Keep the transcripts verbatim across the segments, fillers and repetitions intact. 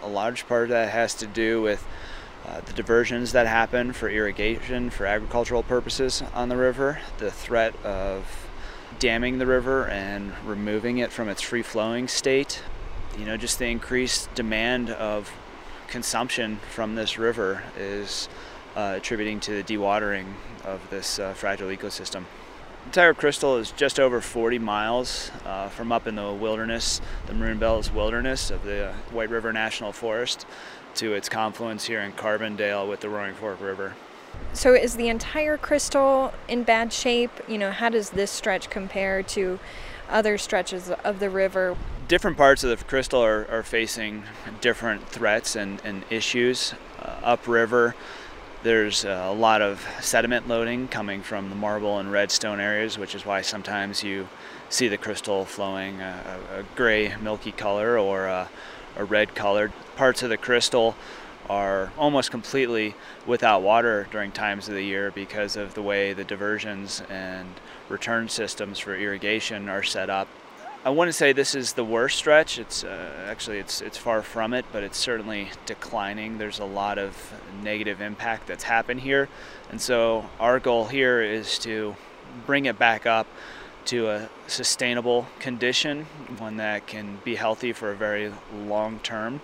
A large part of that has to do with uh, the diversions that happen for irrigation, for agricultural purposes on the river, the threat of damming the river and removing it from its free-flowing state. You know, just the increased demand of consumption from this river is uh, attributing to the dewatering of this uh, fragile ecosystem. The entire crystal is just over forty miles uh, from up in the wilderness, the Maroon Bells wilderness of the White River National Forest, to its confluence here in Carbondale with the Roaring Fork River. So is the entire crystal in bad shape? You know, how does this stretch compare to other stretches of the river? Different parts of the crystal are, are facing different threats and, and issues. Uh, upriver, there's a lot of sediment loading coming from the marble and redstone areas, which is why sometimes you see the crystal flowing a, a gray, milky color or a, a red colored. Parts of the crystal are almost completely without water during times of the year because of the way the diversions and return systems for irrigation are set up. I wouldn't say this is the worst stretch. It's uh, actually it's it's far from it, but it's certainly declining. There's a lot of negative impact that's happened here, and so our goal here is to bring it back up to a sustainable condition, one that can be healthy for a very long term,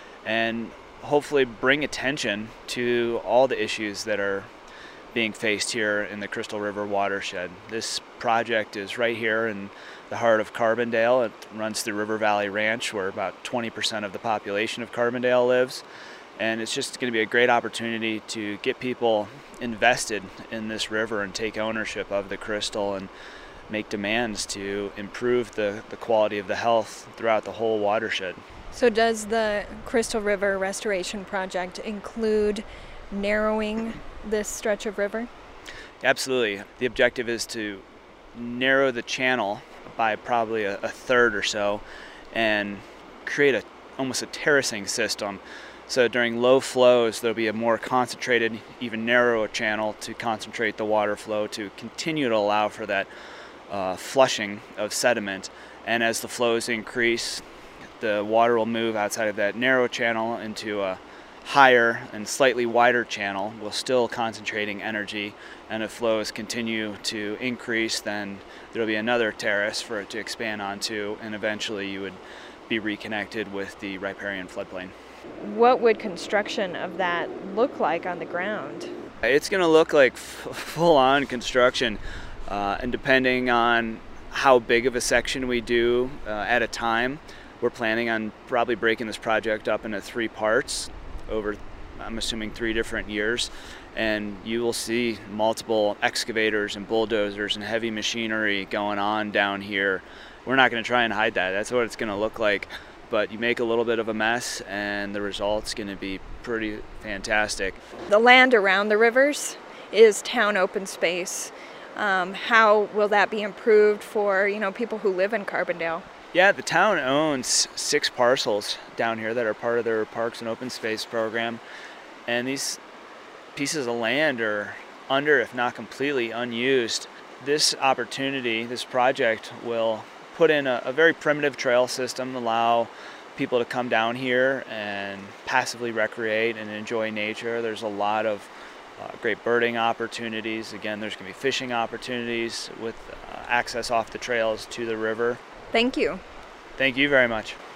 and hopefully bring attention to all the issues that are being faced here in the Crystal River watershed. This project is right here in the heart of Carbondale. It runs through River Valley Ranch, where about twenty percent of the population of Carbondale lives. And it's just going to be a great opportunity to get people invested in this river and take ownership of the crystal and make demands to improve the, the quality of the health throughout the whole watershed. So does the Crystal River Restoration Project include narrowing this stretch of river? Absolutely. The objective is to narrow the channel by probably a, a third or so and create a almost a terracing system. So during low flows, there'll be a more concentrated, even narrower channel to concentrate the water flow to continue to allow for that uh, flushing of sediment. And as the flows increase, the water will move outside of that narrow channel into a higher and slightly wider channel, while still concentrating energy. And if flows continue to increase, then there will be another terrace for it to expand onto, and eventually you would be reconnected with the riparian floodplain. What would construction of that look like on the ground? It's going to look like f full-on construction, uh, and depending on how big of a section we do uh, at a time, we're planning on probably breaking this project up into three parts over, I'm assuming, three different years. And you will see multiple excavators and bulldozers and heavy machinery going on down here. We're not going to try and hide that. That's what it's going to look like. But you make a little bit of a mess and the result's going to be pretty fantastic. The land around the rivers is town open space. Um, how will that be improved for, you know, people who live in Carbondale? Yeah, the town owns six parcels down here that are part of their Parks and Open Space program. And these pieces of land are under, if not completely, unused. This opportunity, this project, will put in a, a very primitive trail system, allow people to come down here and passively recreate and enjoy nature. There's a lot of uh, great birding opportunities. Again, there's going to be fishing opportunities with uh, access off the trails to the river. Thank you. Thank you very much.